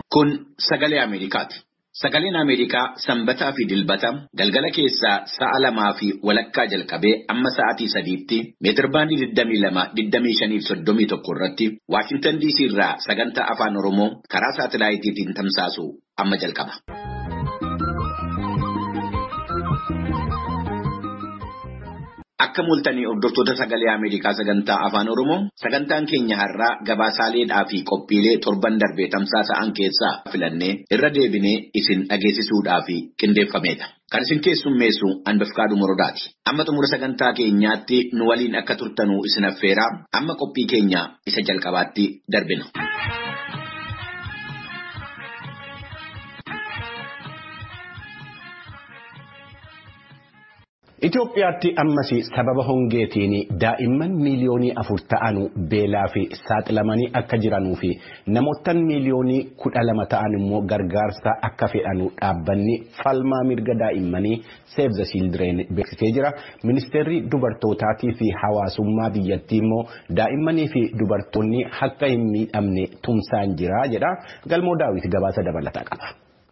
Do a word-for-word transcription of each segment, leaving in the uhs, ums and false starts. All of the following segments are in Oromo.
Kun sagalee Ameerikaati. Sagaleen Ameerikaa sanbataa fi dilbata galgala keessaa sa'a lamaa fi walakkaa jalqabee amma sa'aatii sadiitti meetirbaandii digdamii lama digdamii shanii fi soddomii tokko irratti Waashintan D C irraa sagantaa afaan Oromoo karaa saatalaayitiitiin tamsaasu amma jalqaba. Akka mul'atanii hordoftoota sagalee Ameerikaa sagantaa afaan Oromoo sagantaan keenya har'aa gabaasaaleedhaa fi qophiilee torban darbee tamsaasa'an keessaa filannee irra deebinee isin dhageessisuudhaa fi qindeeffameedha. Kan isin keessummeessu Anbafqaaduu Morodaati. Amma xumura sagantaa keenyaatti nu waliin akka turtanuu isin affeeraa amma qophii keenya isa jalqabaatti darbina. Itoophiyaatti ammas sababa hongeetiin daa'imman miiliyoonii afur ta'an beelaa fi saaxilamanii akka jiranuu fi namoottan miiliyoonii kudha lama ta'an immoo gargaarsa akka fedhan dhaabbanni falmaa mirga daa'immanii Save the Children beeksisee jira. Ministeerri dubartootaatii fi hawaasummaa biyyattii immoo daa'immanii fi dubartoonni akka hin miidhamne tumsaan jira jedha. Galmoo Daawit gabaasa dabalataa qaba.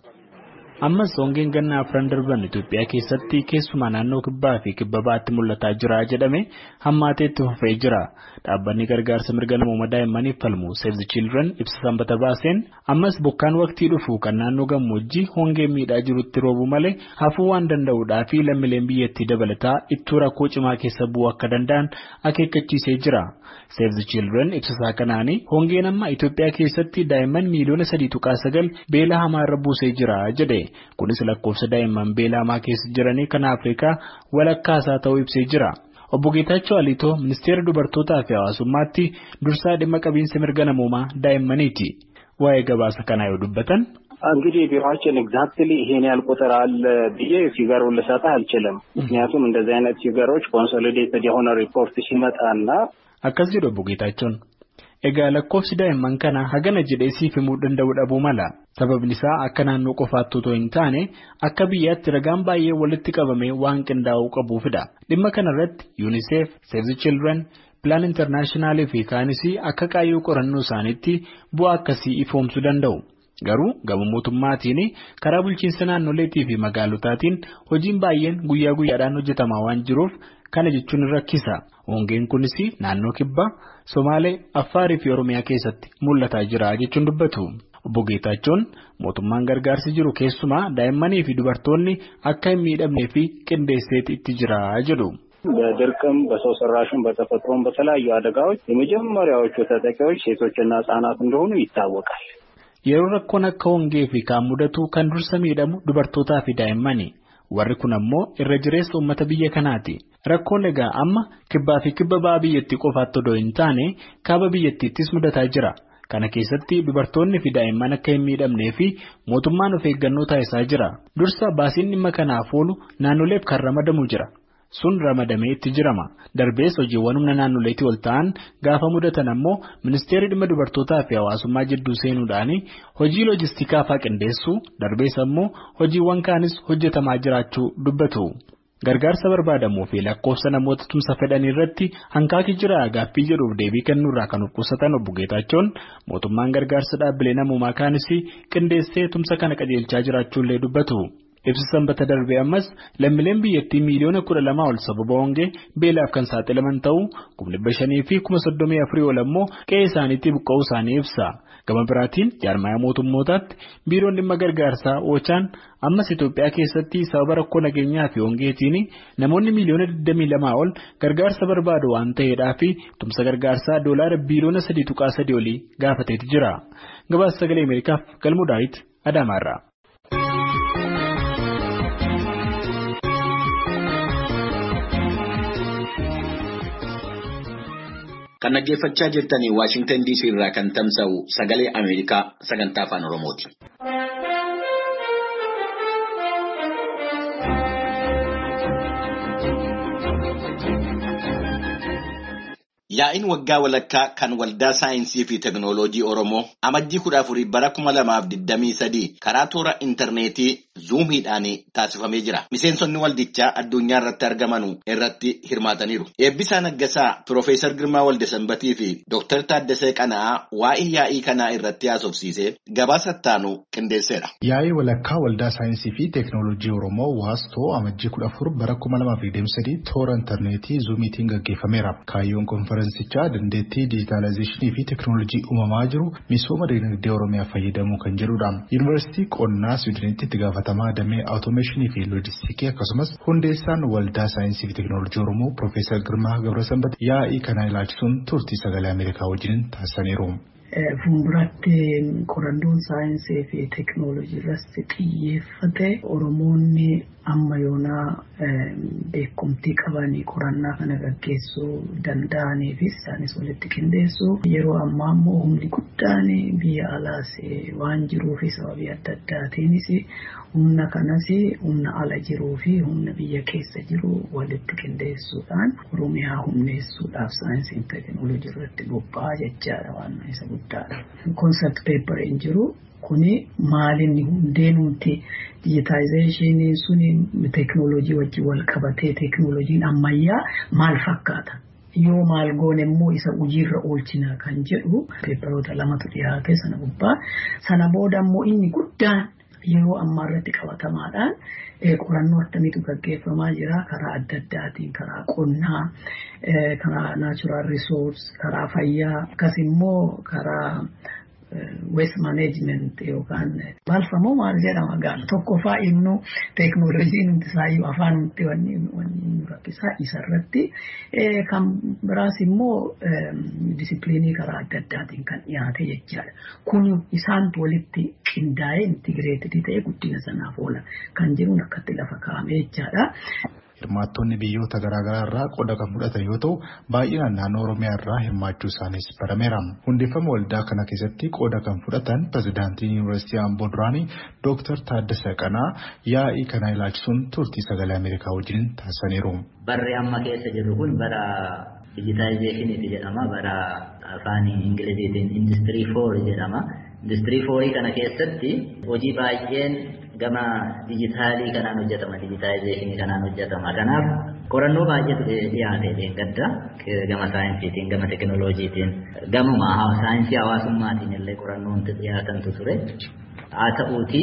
Ammas hongeen gannaa afran darban Itoophiyaa keessatti keessumaa naannoo kibbaa fi kibba baatti mul'ataa jira jedhame hammaatee itti fufee jira. Dhaabbanni gargaarsa mirga namoomaa daa'immaniif falmu Save the Children ibsa sanbata baaseen ammas bokkaan waqtii dhufu kan naannoo gammoojjii hongeen miidhaa jirutti roobu malee hafuu waan danda'uudhaa fi lammiileen biyyattii dabalataa ittuu rakkoo cimaa keessa bu'uu akka danda'an akeekkachiisee jira. Save the Children ibsa kanaanii hongeen amma Itoophiyaa keessatti daa'imman miiliyoona sadii tuqaa sagal beela hamaa irra buusee jira jedhe. Kunis lakkoofsa daa'imman beela hamaa keessa jiranii kan Afrikaa walakkaasaa ta'uu ibsee jira. Obbo Geetaachoo Alitoo ministeera dubartootaa fi hawaasummaatti dursaa dhimma qabiinsa mirga namoomaa daa'immaniiti. Waa'ee gabaasa kanaa yoo dubbatan. እንግዲህ ቢሮአችን ኤግዛክትሊ ይሄን ያህል ቁጥር አለ ብዬ ፊገሩን ልሰጥህ አልችልም። ምክንያቱም እንደዚህ አይነት ፊገሮች ኮንሶሊዴትድ የሆነ ሪፖርት ሲመጣና akkas jedhu Obbo Geetaachoon. Egaa lakkoofsi daa'imman kana hagana jedhee siif himuu danda'u dhabuu mala. Sababni isaa akka naannoo qofaatti otoo hin taane akka biyyaatti ragaan baay'ee walitti qabamee waan qindaa'uu qabuufidha. Dhimma kanarratti UNICEF, Save the Children, Plan International fi kaanis akka qaayyoo qorannoo isaaniitti bu'aa akkasii ifoomsuu danda'u. Garuu gama mootummaatiin karaa bulchiinsa naannoleetii fi magaalotaatiin hojiin baay'een guyyaa guyyaadhaan hojjetamaa waan jiruuf kana jechuun rakkisa. Hongeen kunis naannoo kibbaa, Somaalee, Affaarii fi Oromiyaa keessatti mul'ataa jira jechuun dubbatu. Obbo Geetaachoon mootummaan gargaarsi jiru keessumaa daa'immanii fi dubartoonni akka hin miidhamnee fi qindeesseeti itti jira jedhu. በድርቅም በሰው ሰራሽም በተፈጥሮም በተለያዩ አደጋዎች የመጀመሪያዎቹ ተጠቂዎች ሴቶችና ህጻናት እንደሆኑ ይታወቃል። Yeroo rakkoon akka hongee fi kaan mudatu kan dursa miidhamu dubartootaa fi daa'immani. Warri kun ammoo irra jireessa uummata biyya kanaati. Rakkoon egaa amma kibbaa fi kibba ba'aa biyyattii qofaatti odoo hin taane kaaba biyyattiittis mudataa jira. Kana keessatti dubartoonni fi daa'imman akka hin miidhamnee fi mootummaan of eeggannoo taasisaa jira. Dursa baasiin dhimma kanaaf oolu naannoleef kan ramadamu jira. Sun ramadamee itti jirama. Darbees hojiiwwan humna naannoleetii ol ta'an gaafa mudatan ammoo ministeerri dhimma dubartootaa fi hawaasummaa jidduu seenuudhaan hojii loojistikaa fa'aa qindeessuu darbees ammoo hojiiwwan kaanis hojjetamaa jiraachuu dubbatu. Gargaarsa barbaadamuu fi lakkoofsa namoota tumsa fedhan irratti hanqaaqi jira gaaffii jedhuuf deebii kennuurraa kan of qusatan Obbo Geetaachoon mootummaan gargaarsa dhaabbilee namoomaa kaanis qindeessee tumsa kana qajeelchaa jiraachuullee dubbatu. Ibsa sanbata darbee ammas lammiileen biyyattii miiliyoona kudha lamaa ol sababa hongee beelaaf kan saaxilaman ta'uu kuma dhibba shanii fi kuma soddomii afurii ol ammoo qe'ee isaaniitti buqqa'uu isaanii ibsa. Gama biraatiin jaarmayaa mootummootaatti biiroon dhimma gargaarsaa Oochaan ammas Itoophiyaa keessatti sababa rakkoo nageenyaa fi hongeetiin namoonni miiliyoona digdamii lamaa ol gargaarsa barbaadu waan ta'eedhaa fi tumsa gargaarsaa doolaara biiliyoona sadii tuqaa sadii olii gaafateeti jira. Gabaasa sagalee Ameerikaaf Galmoo Daawit Adaamaarraa. Kan dhaggeeffachaa jirtanii Waashintan D C irraa kan tamsa'u sagalee Ameerikaa sagantaa afaan Oromooti. Yaa'iin waggaa walakkaa kan waldaa saayinsii fi teknooloojii Oromoo amajjii kudha afurii bara kuma lamaaf digdamii sadii karaa toora intarneetii zuumiidhaan taasifamee jira. Miseensonni waldichaa addunyaa irratti argaman irratti hirmaataniiru. Eebbisaa Naggasaa, Piroofeesar Girmaa Waldasanbatii fi Dooktar Taaddasee Qana'aa waa'ee yaa'ii kanaa irratti haasofsiisee gabaasa ittaanu qindeesseera. Yaa'ii walakkaa waldaa saayinsii fi teeknooloojii Oromoo Waastoo amajjii kudha afur bara kuma lamaa fi digdamii sadii toora intarneetii zuumiitiin gaggeeffameera. Kaayyoon konferensichaa dandeettii diijitaalaayizeeshinii fi teeknooloojii uumamaa jiru misooma dinagdee Oromiyaa fayyadamuu kan jedhudha. Yuunivarsiitii Qonnaa Siwiidinitti itti gaafatamaa damee Awutoomeeshinii fi Loojistiikii akkasumas hundeessaan waldaa saayinsii fi teeknooloojii Oromoo Piroofeesar Girmaa Gabrasanbatii yaa'ii kana ilaalchisuun turtii sagalee Ameerikaa wajjin taasisaniiru. Fuulduratti qorannoon saayinsii fi teeknooloojii irratti xiyyeeffate Oromoonni amma yoonaa beekumtii qabanii qorannaa kana gaggeessuu danda'aniifis isaanis walitti qindeessuu yeroo ammaa immoo humni guddaan biyya alaas waan jiruufi sababii adda addaatiinis humna kanas humna ala jiruu fi humna biyya keessa jiru walitti qindeessuudhaan Oromiyaa humneessuudhaaf saayinsii fi teeknooloojii irratti bobba'aa jechaadha waan isa guddaadha. Concept paper hin jiru. Kuni maalinni hundeenuuti digitaayizeeshiniin suni teeknooloojii wajjin wal qabatee teeknooloojiin ammayyaa maal fakkaata yoo maal goone immoo isa hojiirra oolchina kan jedhu peeperoota lamatu dhiyaate sana gubbaa sana booda immoo inni guddaan yeroo ammaa irratti qabatamaadhaan qorannoo akkamiitu gaggeeffamaa jira karaa adda addaatiin karaa qonnaa karaa naachuraal riisoors karaa fayyaa akkas immoo karaa waste management yookaan balfamoo maal jedhama gaal tokkoffaa innu teeknooloojiin hundi isaayyuu afaan hundi wanni wanni rakkisaa isarratti kan biraas immoo disipiliinii karaa adda addaatiin kan dhiyaate jechaadha. Kun isaantu walitti qindaa'ee intigireetii ta'ee guddina sanaaf oola kan jiruun akkatti lafa kaa'ame jechaadha. Hirmaattonni biyyoota garaagaraa irraa qooda kan fudhatan yoo ta'u baay'inaan naannoo Oromiyaa irraa hirmaachuu isaaniis barameera. Hundeeffama waldaa kana keessatti qooda kan fudhatan pirezidaantiin Yuunivarsiitii Amboo duraanii Dooktar Taaddasee Qana'aa yaa'ii kana ilaalchisuun turtii sagalee Ameerikaa wajjin taasisaniiru. Barri amma keessa jirru kun bara digitaayizeeshiniiti jedhama. Bara afaan Ingiliziitiin industirii foor jedhama. Industirii foorii kana keessatti hojii baay'een gama dijitaalii kanaan hojjetama, dijitaayizeeshinii kanaan hojjetama. Kanaaf qorannoo baay'eetu dhiyaatee gadda gama saayinsiitiin, gama teeknooloojiitiin, gama saayinsii hawaasummaatiin illee qorannoon dhiyaatantu ture. Haa ta'uuti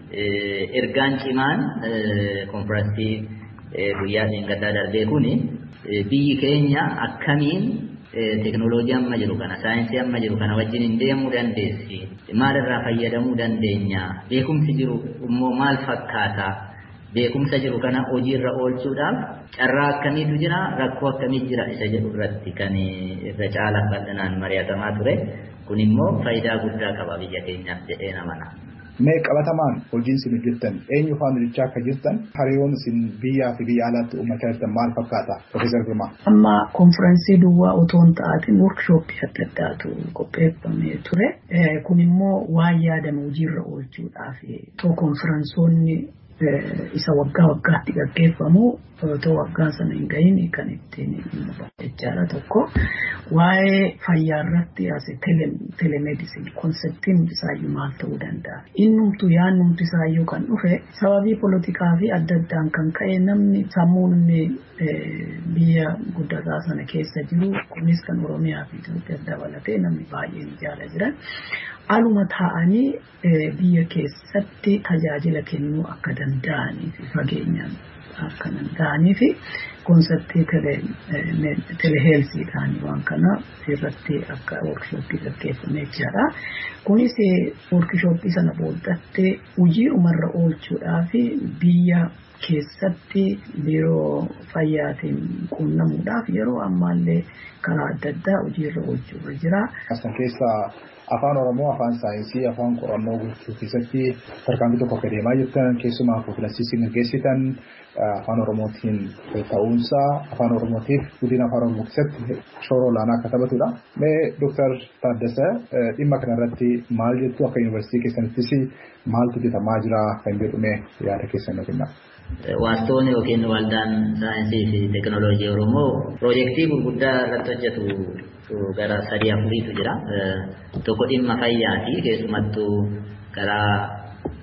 ergaan cimaan konfiraansii guyyaa gaddaa darbee kuni biyyi keenya akkamiin teeknooloojii amma jiru kana saayinsii amma jiru kana wajjin hin deemuu dandeessi maalirraa fayyadamuu dandeenya beekumsi jiru immoo maal fakkaata beekumsa jiru kana hojiirra oolchuudhaaf carraa akkamiitu jira rakkoo akkamiitu jira isa jedhu irratti kan irra caalaa bal'inaan mari'atamaa ture kun immoo faayidaa guddaa qaba biyya keenyaaf jedhee namana. Mee qabatamaan hojiin isin hojjettan eenyu faana hojjechaa akka jirtan hariiroon isin biyyaa fi biyya alaatti uummataa jirtan maal fakkaata Piroofeesar Girmaa? Amma konfiraansii duwwaa otoo hin ta'atiin workshooppii adda addaatu qopheeffamee ture. Kun immoo waan yaadame hojiirra oolchuudhaaf too konfiraansoonni isa waggaa waggaatti gaggeeffamu otoo waggaa sana hin gahin kan ittiin jechaadha tokko. Waa'ee fayyaa irratti as telemedicine konseptiin isaayyuu maal ta'uu danda'a. Innumtu yaannumti isaayyuu kan dhufe sababii politikaa fi adda addaan kan ka'e namni sammuun biyya guddataa sana keessa jiru kunis kan Oromiyaa fi Itoophiyaa dabalatee namni baay'een jaala jiran aluma taa'anii biyya keessatti tajaajila kennuu akka danda'anii fi fageenyaan akka danda'anii fi konseptii teleheelsiidhaan waan kana irratti akka workshooppii gaggeeffamee jira. Kunis workshooppii sana booddatti hojii umarra oolchuudhaa fi biyya keessatti biiroo fayyaatiin quunnamuudhaaf yeroo ammaallee karaa adda addaa hojiirra oolchuurra jira. Asan keessa afaan Oromoo, afaan saayinsii, afaan qorannoo gochuu keessatti tarkaanfii tokko akka deemaa jirtan keessumaa konfiraansiisin gaggeessitan afaan Oromootiin ta'uunsaa afaan Oromootiif guddina afaan Oromoo keessatti shoora olaanaa akka taphatudha. Mee Dooktar Taaddasee dhimma kanarratti maal jettu akka yuunivarsiitii keessanittis maaltu hojjetamaa jira kan jedhume yaada keessan nuuf himna. Waastoon yookiin waldaan saayinsii fi teeknooloojii Oromoo piroojeektii gurguddaa irratti hojjetu gara sadii afuriitu jira. Tokko dhimma fayyaati keessumattuu karaa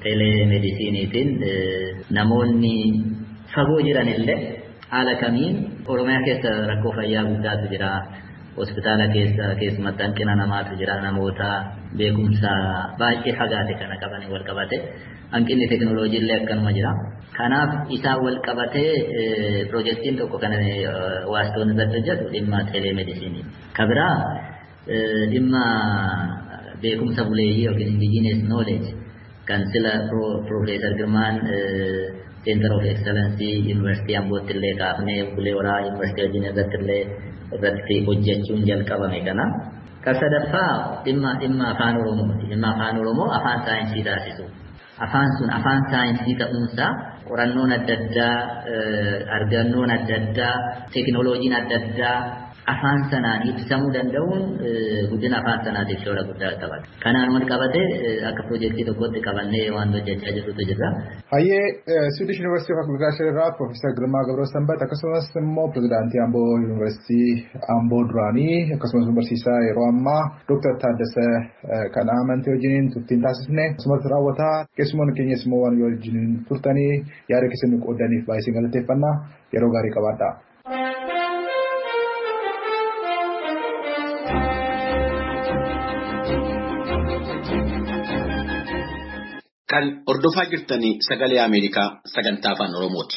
teelemedisiiniitiin namoonni fagoo jiranillee haala kamiin Oromiyaa keessa rakkoo fayyaa guddaatu jira. Hospitaala keessa keessumatti hanqina namaatu jira. Namoota beekumsa baay'ee fagaate kana qabanii wal qabate hanqinni teekinooloojii illee akkanuma jira. Kanaaf isaa wal qabatee piroojeektiin tokko kan waastoonni irratti hojjetu dhimma teelemedisiinii. Kabiraa dhimma beekumsa buleeyyii yookiin indigenous knowledge kan sila Profeesar Girmaan Center of Excellency University Ambootti illee kaafnee bulee waraa University wajjin irratti illee irratti hojjechuun jalqabame kana. Kan sadaffaa dhimma dhimma afaan Oromooti. Dhimma afaan Oromoo afaan saayinsii taasisu. Afaan sun afaan saayinsii ta'uunsaa qorannoon adda addaa, argannoon adda addaa, teekinooloojiin adda addaa afaan sanaan ibsamuu danda'uun guddina afaan sanaatiif shoora guddaa qabata. Kanaan wal qabatee akka piroojeektii tokkotti qabannee waan hojjechaa jirrutu jira. Hayyee Swedish University of Agriculture irraa Profeesar Girmaa Gabroosanbat akkasumas immoo pirezidaantii Amboo University Amboo duraanii akkasumas barsiisaa yeroo ammaa Dooktar Taaddasee kan amantii wajjiniin turtiin taasifne akkasumas raawwataa keessumoonni keenyas immoo waan wajjiniin turtanii yaada keessan qoodaniif baay'ee galateeffannaa yeroo gaarii qabaadhaa. Kan hordofaa jirtanii sagalee Ameerikaa sagantaa afaan Oromooti.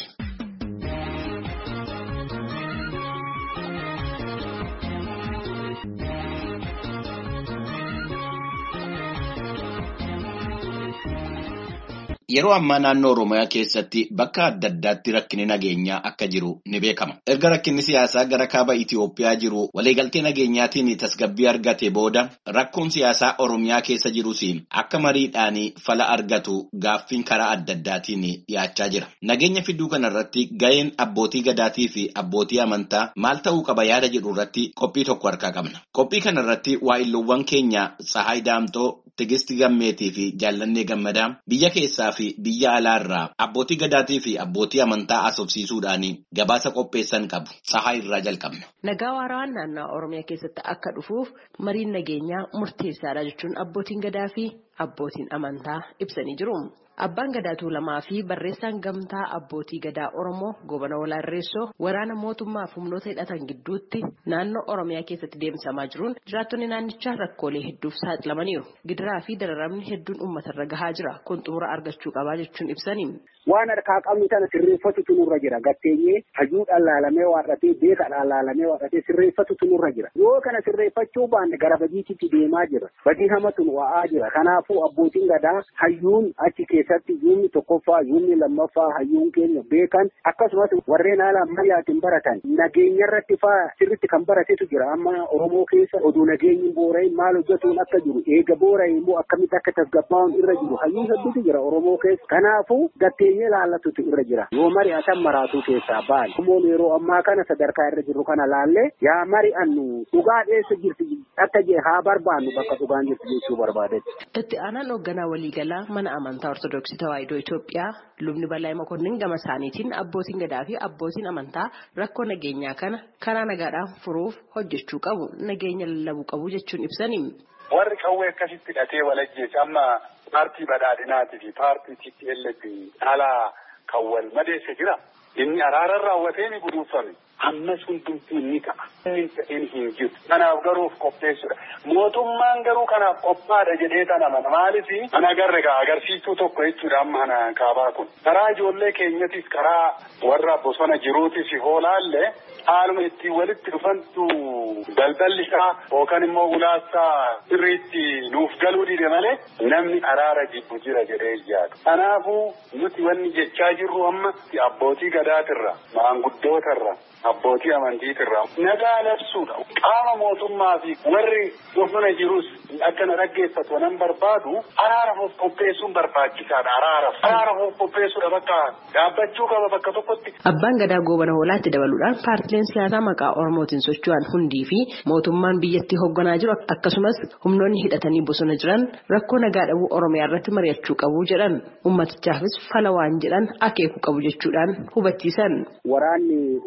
Yeroo ammaa naannoo Oromiyaa keessatti bakka adda addaatti rakkinni nageenyaa akka jiru ni beekama. Erga rakkinni siyaasaa gara kaaba Itiyoophiyaa jiru waliigaltee nageenyaatiin tasgabbii argate booda rakkoon siyaasaa Oromiyaa keessa jirus akka mariidhaan fala argatu gaaffiin karaa adda addaatiin dhiyaachaa jira. Nageenya fiduu kanarratti ga'een abbootii gadaatii fi abbootii amantaa maal ta'uu qaba yaada jedhu irratti qophii tokko harkaa qabna. Qophii kanarratti waa'illoowwan keenya Tsahaay Daamtoo, Tigisti Gammeetii fi Jaallannee Gammadaa biyya keessaa fi biyya alaarraa abbootii gadaatii fi abbootii amantaa asofsiisuudhaan gabaasa qopheessan qabu. Tsahaay irraa jalqabna. Nagaa waaraan naannoo Oromiyaa keessatti akka dhufuuf mariin nageenyaa murteessaadha jechuun abbootiin gadaa fi abbootiin amantaa ibsanii jiru. Abbaan gadaa Tuulamaa fi barreessaan gamtaa abbootii gadaa Oromoo Goobana Walaarreessoo waraana mootummaa fi humnoota hidhatan gidduutti naannoo Oromiyaa keessatti deemsamaa jiruun jiraattonni naannichaa rakkoolee hedduuf saaxilamaniiru. Gidiraa fi dararamni hedduun uummatarra gahaa jira. Kun xumura argachuu qabaa jechuun ibsanii. Waan harkaa qabnu tana sirreeffatutu nurra jira. Gatteenyee hajuudhaan laalamee waaqatee beekadhaan laalamee waaqatee sirreeffatutu nurra jira. Yoo kana sirreeffachuu baanne gara badiititti deemaa jira. Badii hamatu nu wa'aa jira. Kanaafuu abbootiin gadaa hayyuun achi keessatti yuumni tokkoffaa yuumni lammaffaa hayyuun keenya beekan akkasumas warreen haala ammayyaatiin baratan nageenya irratti faa sirriitti kan baratetu jira. Amma Oromoo keessa oduu nageenyi boora'in maal hojjetuun akka jiru eega boora'in immoo akkamitti akka tasgabbaa'uun irra jiru hayyuun hedduutu jira Oromoo keessa. Kanaafuu gatteenyee laallatutu irra jira. Yoo mari'atan maraatuu keessaa baali. Kumoon yeroo ammaa kana sadarkaa irra jiru kana laallee yaa mari'annu dhugaa dheessa jirti akka jee haa barbaannu bakka dhugaan jirti jechuu barbaadetti. Itti aanaan hoogganaa waliigalaa mana amantaa Ortodoksii Tawaahidoo Itoophiyaa lubni Balaa Makonnin gama isaaniitiin abbootiin gadaa fi abbootiin amantaa rakkoo nageenyaa kana karaa nagaadhaan furuuf hojjechuu qabu. Nageenya lallabuu qabu jechuun ibsanii. Warri qawwee akkasitti hidhatee walajjeessa amma paartii badhaadhinaatii fi paartii T P L F dhalaa kan wal madeesse jira. Inni araara raawwatee ni guduunfame. Ammas hundumtuu ni ta'a. Inni hin jiru. Kanaaf garuu qopheessuudha. Mootummaan garuu kanaaf qophaadha jedhee tan amana. Maaliif ana agarre gaa agarsiistuu tokko jechuudha amma kana kaabaa kun. Karaa ijoollee keenyatis karaa warra bosona jiruutis hoolaallee haaluma ittiin walitti dhufantu daldalli isaa yookaan immoo ulaasaa sirriitti nuuf galuu dide malee namni araara jibbu jira jedhee yaadu. Kanaafuu nuti wanni jechaa jirru amma abbootii gadaatirra maanguddootarra abbootii amantiitirra nagaa labsuudha. Qaama mootummaa fi warri bosona jirus akka na dhaggeeffatu nan barbaadu araaraaf qopheessuun barbaachisaadha. Araaraaf araaraaf qopheessuudha bakka dhaabbachuu qaba bakka tokkotti. Abbaan gadaa Goobana Hoolaatti dabaluudhaan paartileen siyaasaa maqaa Oromootiin socho'an hundii fi mootummaan biyyattii hoogganaa jiru akkasumas humnoonni hidhatanii bosona jiran rakkoo nagaa dhabuu Oromiyaa irratti mari'achuu qabu jedhan. Ummatichaafis fala waan jedhan akeekuu qabu jechuudhaan hubachiisan. Waraanni oboo kun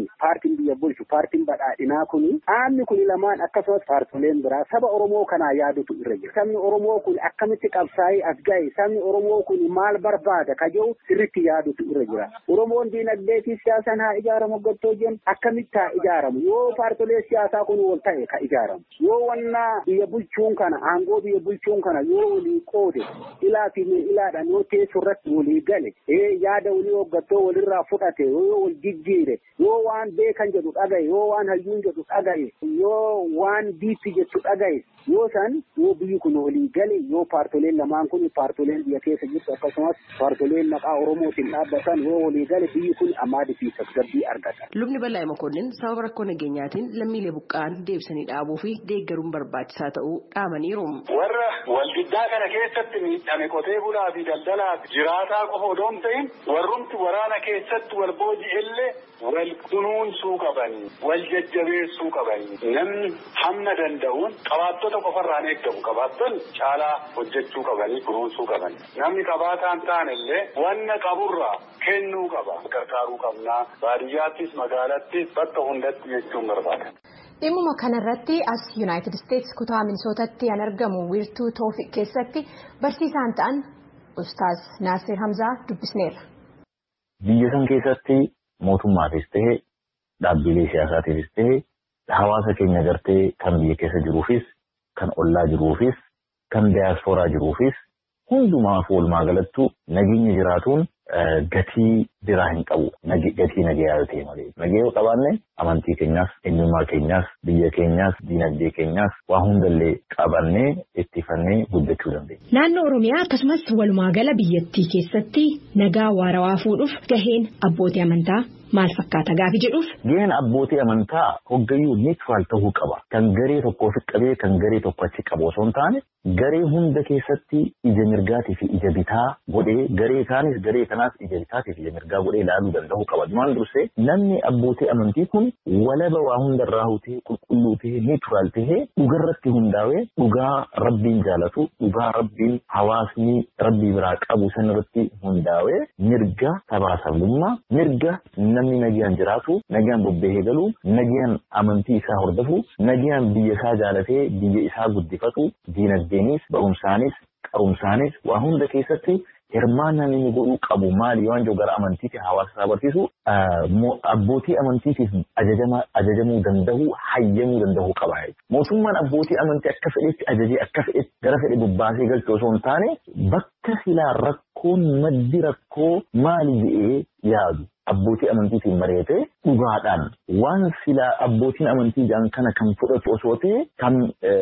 kun paartiin biyya bulchu paartiin badhaadhinaa kun dhaabni kun lamaan akkasumas paartileen biraa saba Oromoo kanaa yaadutu irra jira. Sabni Oromoo kun akkamitti qabsaa'ee as ga'e sabni Oromoo kun maal barbaada kajoo sirriitti yaadutu irra jira. Oromoon diinagdee fi siyaasaan haa ijaaramu gottoo jennu akkamitti haa ijaaramu yoo paartilee siyaasaa kun wal ta'e ka ijaaramu yoo wanna biyya bulchuun kana aangoo biyya bulchuun kana yoo walii qoode ilaa fi ilaadhaan yoo teessoo irratti walii gale yaada walii hoggattoo walirraa fudhate yoo wal jijjiire yoo waan beekan jedhu dhagaye yoo waan hayyuun jedhu dhagaye yoo waan diitti jettu dhagaye yoo san yoo biyyi kun walii gale yoo paartileen lamaan kun paartileen biyya keessa jirtu akkasumas paartileen maqaa Oromootiin dhaabbatan yoo walii gale biyyi kun ammaadii fi tasgabbii argata. Lubni Bal'aa Makonnin sababa rakkoo nageenyaatiin lammiilee buqqa'an deebisanii dhaabuu fi deeggaruun barbaachisaa ta'uu dhaamaniiru. Warra waldiddaa kana keessatti miidhame qotee bulaa fi daldalaa jiraataa qofa odoo hin ta'in warrumti waraana keessatti wal booji'ellee wal kunuunsuu qabanii wal jajjabeessuu qabanii namni hamma danda'uun qabaattota qofarraan eeggamu qabaatton caalaa hojjechuu qabanii kunuunsuu qabanii namni qabaataan taanillee wanna qaburraa kennuu qaba gargaaruu qabnaa baadiyyaattis magaalattis bakka hundatti jechuun barbaada. Dhimmuma kanarratti as Yuunaayitid Isteetsi kutaa Minisootaatti kan argamu wiirtuu Toofiq keessatti barsiisaan ta'an Ustaaz Naasir Hamzaa dubbisneerra. Biyya san keessatti mootummaafis ta'e dhaabbilee siyaasaatiifis ta'e hawaasa keenya gartee kan biyya keessa jiruufis kan ollaa jiruufis kan diyaaspooraa jiruufis hundumaaf walumaa galattu nageenya jiraatuun gatii biraa hin qabu gatii nagayaa yoo ta'e malee nagaya yoo qabaanne amantii keenyaas eenyummaa keenyaas biyya keenyaas diinagdee keenyaas waa hundallee qabannee ittifannee guddachuu dandeenya. Naannoo Oromiyaa akkasumas walumaa gala biyyattii keessatti nagaa waarawaa fuudhuuf gaheen abbootii amantaa maal fakkaata gaafi jedhuuf. Gaheen abbootii amantaa hoggayyuu neutiraal ta'uu qaba. Kan garee tokko ofi qabee kan garee tokko achi qabu osoo hin taane garee hunda keessatti ija mirgaatii fi ija bitaa godhee garee kaanis garee kanaas ija bitaatii fi ija mirgaa godhee ilaaluu danda'u qaba. Maal dursee namni abbootii amantii kun walaba waa hundarraa hutee qulqulluu ta'ee neutiraal ta'ee dhugarratti hundaa'ee dhugaa rabbiin jaalatu dhugaa rabbiin hawaasni rabbii biraa qabu sanirratti hundaa'ee mirga sabaa sabummaa mirga namni nagaan jiraatu nagaan bobbahee galu nagaan amantii isaa hordofu nagaan biyya isaa jaalatee biyya isaa guddifatu diinagdeenis barumsaanis qarumsaanis waa hunda keessatti hirmaannaan inni godhuu qabu maali waan jiru gara amantiitti hawaasa isaa barsiisu abbootii amantiitiif ajajamuu danda'u hayyamuu danda'u qaba. Mootummaan abbootii amantii akka fedhetti ajajee akka fedhetti gara fedhe bobbaasee galchuu osoo hin taane bakka silaa rakkoon maddi rakkoo maali jedhee yaadu. Abbootii amantiitiin mari'atee dhugaadhaan waan silaa abbootiin amantii jedhan kana kan fudhatu osoo ta'e kan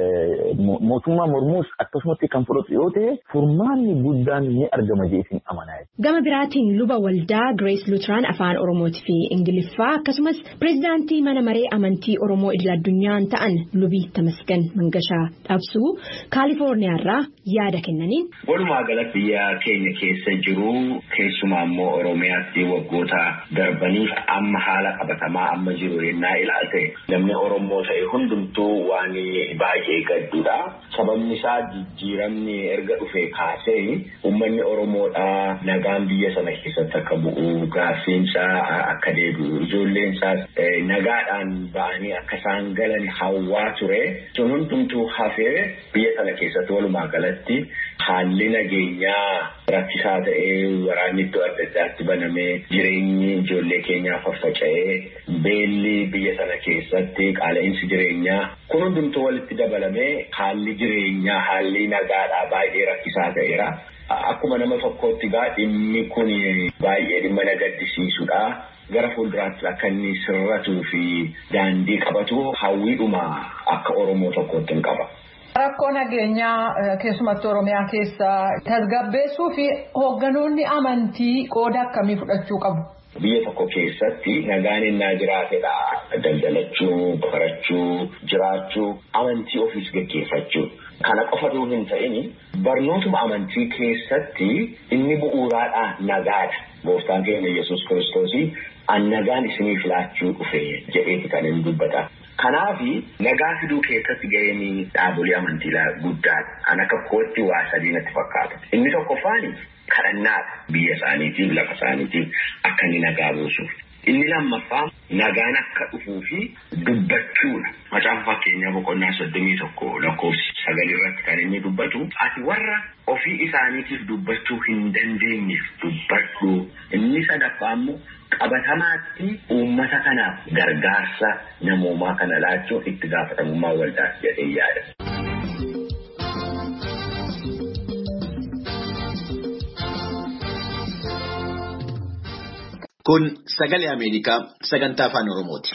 mootummaa mormuus akkasumatti kan fudhatu yoo ta'e furmaanni guddaan ni argama jeetiin amanaa. Gama biraatiin luba waldaa Grace Lutheran afaan Oromootii fi Ingiliffaa akkasumas pireezidaantii mana maree amantii Oromoo idil addunyaan ta'an lubii Tamasgan Mangashaa Dhabsuu Kaalifoorniyaarraa yaada kennaniin. Walumaa galatti biyya keenya keessa jiru keessumaa immoo Oromiyaatti waggoota darbaniif amma haala qabatamaa amma jiru yennaa ilaalte namni Oromoo ta'e hundumtuu waan baay'ee gadduudha. Sababni isaa jijjiiramni erga dhufee kaasee uummanni Oromoodhaa nagaan biyya sana keessatti akka bu'u gaaffiinsaa akka deebi'u ijoolleen isaas nagaadhaan ba'anii akka isaan galan hawwaa ture. Sun hundumtuu hafee biyya sana keessatti walumaa galatti haalli nageenyaa rakkisaa ta'ee waraanni iddoo adda addaatti banamee jireenyi ijoollee keenyaa faffaca'ee beelli biyya sana keessatti qaala'insi jireenyaa kun hundumtuu walitti dabalamee haalli jireenyaa haalli nagaadhaa baay'ee rakkisaa ta'eera. Akkuma nama tokkootti gaa dhimmi kun baay'ee dhimma na gaddisiisudha. Gara fuulduraatti akka inni sirratuu fi daandii qabatu hawwiidhuma akka Oromoo tokkootti hin qaba. Rakkoo nageenyaa keessumatti Oromiyaa keessa tasgabbeessuu fi hoogganoonni amantii qooda akkamii fudhachuu qabu? Biyya tokko keessatti nagaan innaa jiraatedha. Daldalachuu, barachuu, jiraachuu, amantii ofiis gaggeeffachuu. Kana qofatu hin ta'in barnootuma amantii keessatti inni bu'uuraadha nagaadha. Gooftaan keenya Yesuus Kiristoos an nagaan isiniif laachuu dhufe jedheeti kan inni dubbata. Kanaafi nagaa fiduu keessatti gaheen dhaabolee amantii guddaadha. An akka kootti waa sadii natti fakkaata. Inni tokkoffaan kadhannaadha biyya isaaniitiif lafa isaaniitiif akka inni nagaa buusuuf. Inni lammaffaa nagaan akka dhufuu fi dubbachuudha. Macaafa fakkeenyaa boqonnaa soddomii tokko lakkoofsi sagal irratti kan inni dubbatu ati warra ofii isaaniitiif dubbachuu hin dandeenyeef dubbadhu. Inni sadaffaa immoo qabatamaatti uummata kanaaf gargaarsa namoomaa kana laachuun itti gaafatamummaa waldaas jedhee yaada. Kun sagalee Ameerikaa sagantaa afaan Oromooti.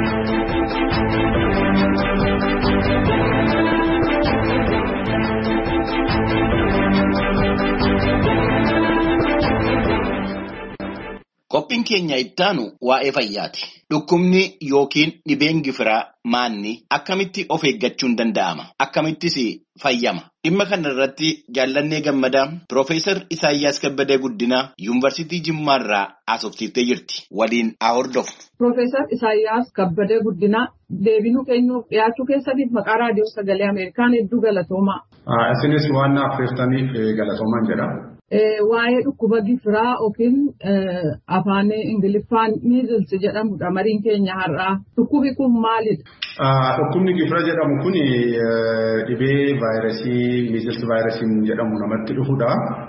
Qophiin keenya ittaanu waa'ee fayyaati. Dhukkubni yookiin dhibeen gifiraa maanni akkamitti of eeggachuun danda'ama? Akkamittis fayyama? Dhimma kana irratti jaallannee gammadaa Piroofeesar Isaayyaas Kabbadee Guddinaa Yuunivarsiitii Jimmaarraa haasofsiiftee jirti. Waliin haa hordofu. Piroofeesar Isaayyaas Kabbadee Guddinaa deebinuu keenyuuf dhiyaachuu keessaniif maqaa raadiyoo sagalee Ameerikaan hedduu galatoomaa. Isinis waan affeertaniif galatoomaan jedha. Waa'ee dhukkuba gifiraa yookiin afaan Ingiliffaan measles jedhamudha mariin keenya har'aa. Dhukkubni kun maalidha? Dhukkubni gifira jedhamu kun dhibee vaayirasii measles vaayirasiin jedhamu namatti dhufudha.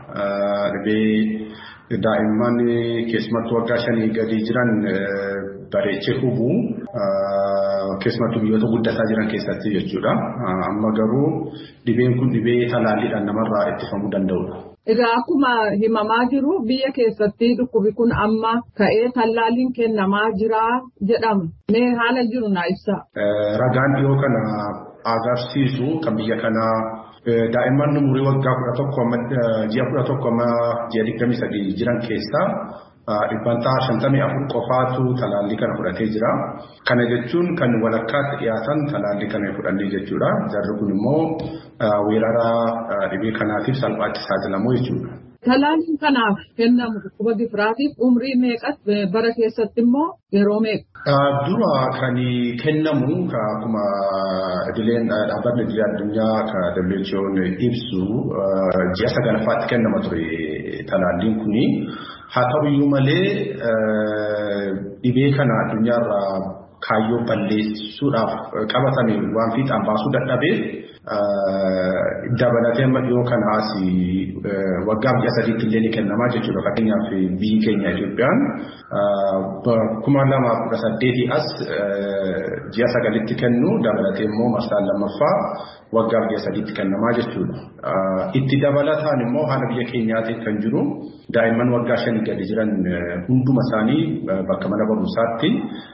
Dhibee daa'imman keessumattuu waggaa shanii gadi jiran bareechee hubu keessumattuu biyyoota guddataa jiran keessatti jechuudha. Amma garuu dhibeen kun dhibee talaalliidhaan namarraa ittifamuu danda'udha. Egaa akkuma himamaa jiru biyya keessatti dhukkubi kun amma ka'ee tallaalliin kennamaa jira jedhama. Mee haala jiru naa ibsa. Ragaan dhiyoo kana agarsiisu kan biyya kanaa daa'imman umurii waggaa kudha tokko ji'a kudha tokko ji'a digdamii sadii jiran keessaa dhibbantaa shantamii afur qofaatu talaallii kana fudhatee jira. Kana jechuun kan walakkaatti dhiyaatan talaallii kana fudhannee jechuudha. Jarri kun immoo weerara dhibee kanaatiif salphaatti saaxilamu jechuudha. Talaalliin kanaaf kennamu dhukkuba gifiraatiif umrii meeqas bara keessatti immoo yeroo meeqa? Dura kan kennamu akkuma idileen dhaabbatni idilee addunyaa kan W H O ibsu ji'a sagalaffaatti kennama ture talaalliin kuni. Haa ta'u iyyuu malee dhibee kana addunyaarraa kaayyoo balleessuudhaaf qabatame waan fiixaan baasuu dadhabeef dabalatee amma dhiyoo kanaas waggaa ji'a sadiitti illee ni kennamaa jechuudha. Fakkeenyaaf biyyi keenya Itoophiyaan kuma lamaaf kudha saddeetii as ji'a sagalitti kennu dabalatee immoo marsaan lammaffaa waggaa ji'a sadiitti kennamaa jechuudha. Itti dabalataan immoo haala biyya keenyaatiin kan jiru daa'imman waggaa shanii gadi jiran hunduma isaanii bakka mana barumsaatti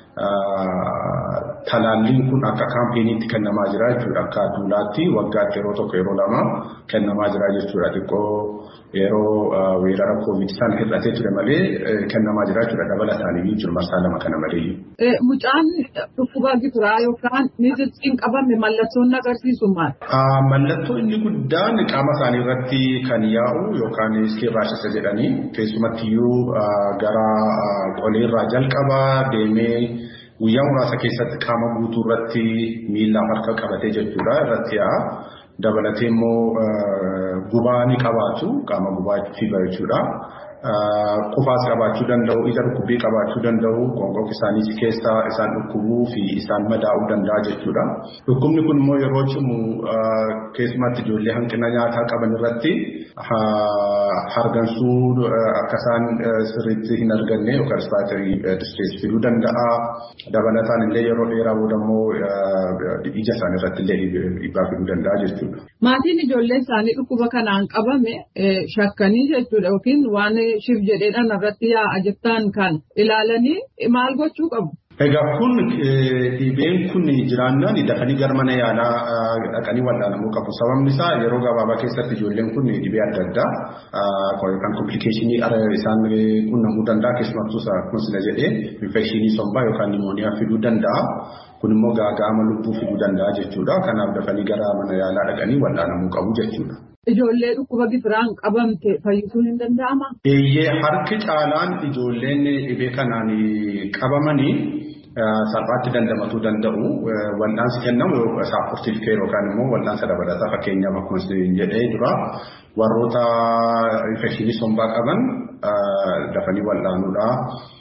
talaalliin kun akka kaampeenii kennamaa jira jechuudha. Akka duulaatti waggaatti yeroo tokko yeroo lama kennamaa jira jechuudha. Xiqqoo yeroo weerara koovid isaan hir'atee ture malee kennamaa jira jechuudha. Dabalataanii jechuudha marsaa lama kana malee. Mucaan dhukkuba gifiraa yookaan measlesiin qabame mallattoon agarsiisu maal? Mallattoo inni guddaan qaama isaanii irratti kan yaa'u yookaan skin rashes jedhanii keessumattiyyuu gara qoleerraa jalqaba deemee guyyaa muraasa keessatti qaama guutuu irratti miila harka qabatee jechuudha irratti yaa'a. Dabalatee immoo gubaa ni qabaatu qaama gubaa fiibar jechuudha. Qufaas qabaachuu danda'u, ija dhukkubbii qabaachuu danda'u, qoonqoo isaanii keessaa isaan dhukkubuu fi isaan madaa'uu danda'a jechuudha. Dhukkubni kun immoo yeroo cimu keessumatti ijoollee hanqina nyaataa qaban irratti hargansuu akka isaan sirriitti hin arganne yookaan respiratory distress fiduu danda'a. Dabalataan illee yeroo dheeraa booda immoo ija isaanii irratti illee dhiibbaa fiduu danda'a jechuudha. Maatiin ijoollee isaanii dhukkuba kanaan qabame shakkanii jechuudha yookiin waan shif jedheedhaan irratti yaa'a jettaan kan ilaalanii maal gochuu qabu? Egaa kun dhibeen kun jiraannaan dafanii gara mana yaalaa dhaqanii wal'aanamuu qabu. Sababni isaa yeroo gabaabaa keessatti ijoolleen kun dhibee adda addaa yookaan komplikeeshinii isaan qunnamuu danda'a. Keessumattuu akkuma sila jedhee infekshinii sombaa yookaan nimooniyaa fiduu danda'a. Kun immoo gaaga'ama lubbuu fiduu danda'a jechuudha. Kanaaf dafanii gara mana yaalaa dhaqanii wal'aanamuu qabu jechuudha. Ijoollee dhukkuba gifiraan qabamte fayyisuun hin danda'ama? Eeyyee harki caalaan ijoolleen dhibee kanaan qabamanii salphaatti dandamatuu danda'u. Wal'aansi kennamu saapportiif keer yookaan immoo wal'aansa dabalataa fakkeenyaaf akkuma jedhee dura warroota infekshinii sombaa qaban dafanii wal'aanuudha.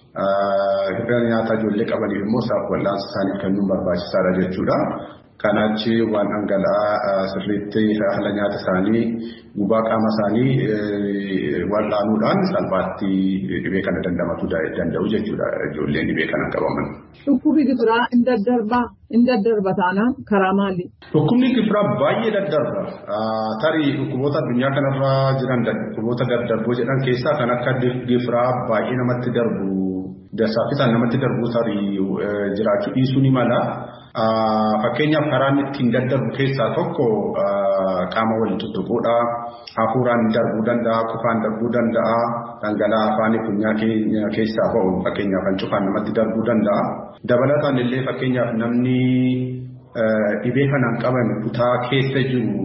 Hir'ina nyaataa ijoollee qabaniif immoo wal'aansa isaaniif kennuun barbaachisaadha jechuudha. Kanaachi waan dhangala'aa sirriitti haala nyaata isaanii gubaa qaama isaanii wal'aanuudhaan salphaatti dhibee kana dandamatu danda'u jechuudha ijoolleen dhibee kana qabaman. Dhukkubni gifiraa hin daddarbaa hin daddarba taanaan karaa maali? Dhukkubni gifiraa baay'ee daddarba. Tarii dhukkuboota addunyaa kanarra jiran dhukkuboota daddarboo jedhan keessaa kan akka gifiraa baay'ee namatti darbu saffisaan namatti darbu tarii jiraachuu dhiisuu ni mala. Fakkeenyaaf karaan ittiin daddarbu keessaa tokko qaama wal tuttuquudha. Hafuuraan darbuu danda'a, qufaan darbuu danda'a, dhangala'aa afaanii funyaan keenya keessaa ba'u fakkeenyaaf kan cufaan namatti darbuu danda'a. Dabalataan illee fakkeenyaaf namni dhibee kanaan qabame kutaa keessa jiru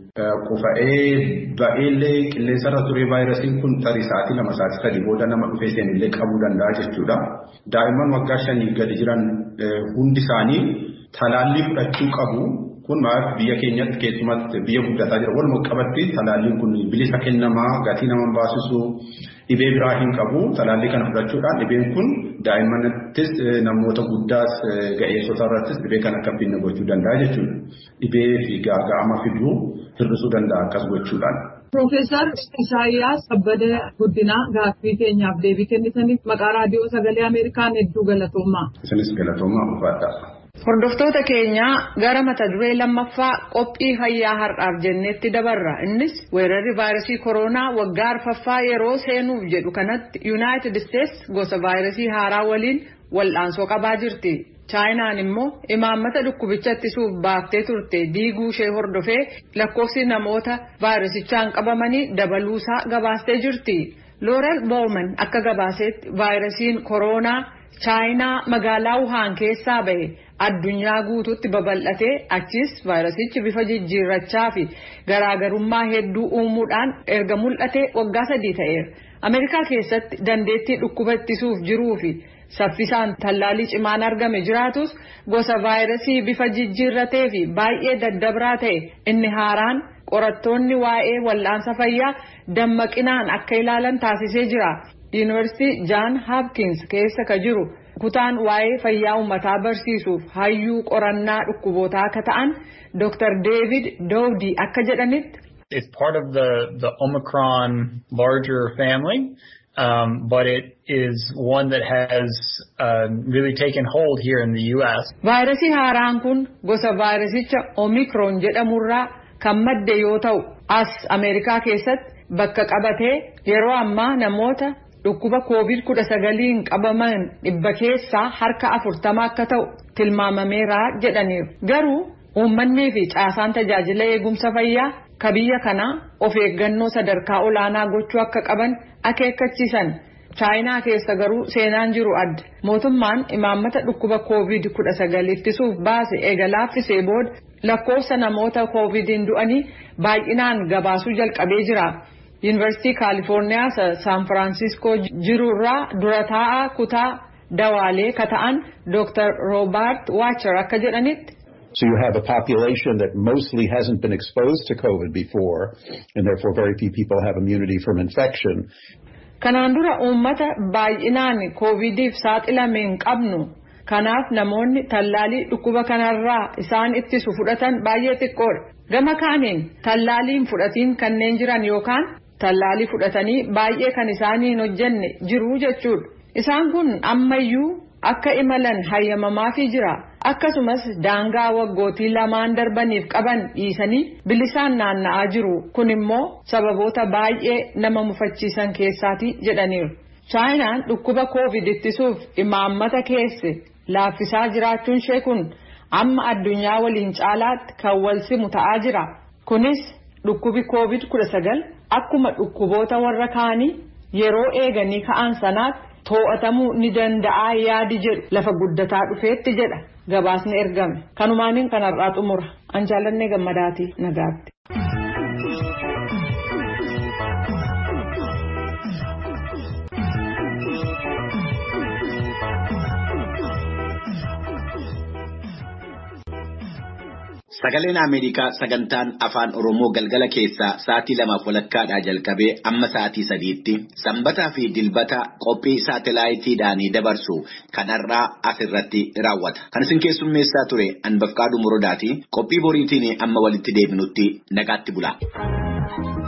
qufa'ee ba'eellee qilleensarra ture vaayirasiin kun tarii sa'aatii lama sa'aatii sadii booda nama dhufee seenillee qabuu danda'a jechuudha. Daa'imman waggaa shanii gadi jiran hundi isaanii talaallii fudhachuu qabu. Kun maal biyya keenyatti keessumatti biyya guddataa jira. Walumaa qabatti talaalliin kun bilisa kennamaa gatii nama baasisu dhibee biraa hin qabu. Talaallii kana fudhachuudhaan dhibeen kun daa'immanittis namoota guddaas ga'eessota irrattis dhibee kana akka finna gochuu danda'a jechuudha. Dhibee fi gaaga'ama fiduu hir'isuu danda'a akkas gochuudhaan. Profeesar Isaayyaas Kabbadee Guddinaa gaaffii keenyaaf deebii kennitaniif maqaa raadiyoo sagalee Ameerikaan hedduu galatoomaa. Isinis galatoomaa ulfaadha. Hordoftoota keenya gara mata duree lammaffaa qophii fayyaa har'aaf jennetti dabarra. Innis weerarri vaayirasii koronaa waggaa arfaffaa yeroo seenuuf jedhu kanatti Yuunaayitid Isteets gosa vaayirasii haaraa waliin wal'aansoo qabaa jirti. Chaayinaan immoo imaammata dhukkubicha ittisuuf baaftee turte diiguu ishee hordofee lakkoofsi namoota vaayirasichaan qabamanii dabaluusaa gabaastee jirti. Loorel Bowman akka gabaasetti vaayirasiin koronaa Chaayinaa magaalaa Wuhaan keessaa bahe addunyaa guutuutti babal'atee achis vaayirasichi bifa jijjiirrachaa fi garaagarummaa hedduu uumuudhaan erga mul'atee waggaa sadii ta'eera. Ameerikaa keessatti dandeettii dhukkuba ittisuuf jiruu fi saffisaan tallaalii cimaan argame jiraatus gosa vaayirasii bifa jijjiirratee fi baay'ee daddabraa ta'e inni haaraan qorattoonni waa'ee wal'aansa fayyaa dammaqinaan akka ilaalan taasisee jira. Yuunivarsiitii Jaan Hopkins keessa ka jiru kutaan waa'ee fayyaa uummataa barsiisuuf hayyuu qorannaa dhukkubootaa akka ta'an Doctor David Dowdy akka jedhanitti. It's part of the the Omicron larger family, um, but it is one that has uh, really taken hold here in the U S. Vaayirasii haaraan kun gosa vaayirasicha Omicron jedhamurraa kan madde yoo ta'u as Ameerikaa keessatti bakka qabatee yeroo ammaa namoota dhukkuba koovid kudha sagaliin qabaman dhibba keessaa harka afurtama akka ta'u tilmaamameera jedhaniiru. Garuu uummanni fi caasaan tajaajila eegumsa fayyaa ka biyya kanaa of eeggannoo sadarkaa olaanaa gochuu akka qaban akeekkachiisan. Chaayinaa keessa garuu seenaan jiru adda. Mootummaan imaammata dhukkuba koovid kudha sagal ittisuuf baase eega laaffisee booda lakkoofsa namoota koovidiin du'anii baay'inaan gabaasuu jalqabee jira. Yuunivarsiitii Kaalifoorniyaa San Firaansiskoo jirurraa dura taa'aa kutaa dawaalee ka ta'an Doctor Robert Wacher akka jedhanitti. So you have a population that mostly hasn't been exposed to COVID before, and therefore very few people have immunity from infection. Kanaan dura uummata baay'inaan koovidiif saaxilame hin qabnu. Kanaaf namoonni tallaalii dhukkuba kanarraa isaan ittisu fudhatan baay'ee xiqqoodha. Gama kaaniin tallaaliin fudhatiin kanneen jiran yookaan tallaalii fudhatanii baay'ee kan isaanii hin hojjenne jiru jechuudha. Isaan kun ammayyuu akka imalan hayyamamaafii jira. Akkasumas daangaa waggootii lamaan darbaniif qaban dhiisanii bilisaan naanna'aa jiru. Kun immoo sababoota baay'ee nama mufachiisan keessaati jedhaniiru. Chaayinaan dhukkuba koovid ittisuuf imaammata keesse laaffisaa jiraachuun ishee kun amma addunyaa waliin caalaatti kan wal simu ta'aa jira. Kunis dhukkubi koovid kudha sagal akkuma dhukkuboota warra kaanii yeroo eeganii ka'an sanaatti to'atamuu ni danda'a yaadi jedhu lafa guddataa dhufeetti jedha gabaasni ergame. Kanumaaniin kanarraa xumura. An jaalannee gammadaati nagaatti. Sagaleen Ameerikaa sagantaan afaan Oromoo galgala keessaa sa'aatii lamaaf walakkaadhaa jalqabee amma sa'aatii sadiitti sanbataa fi dilbata qophii saatalaayitiidhaan dabarsu kanarraa asirratti raawwata. Kan isin keessummeessaa ture Anbafqaaduu Morodaati. Qophii boriitiin amma walitti deebinutti nagaatti bula.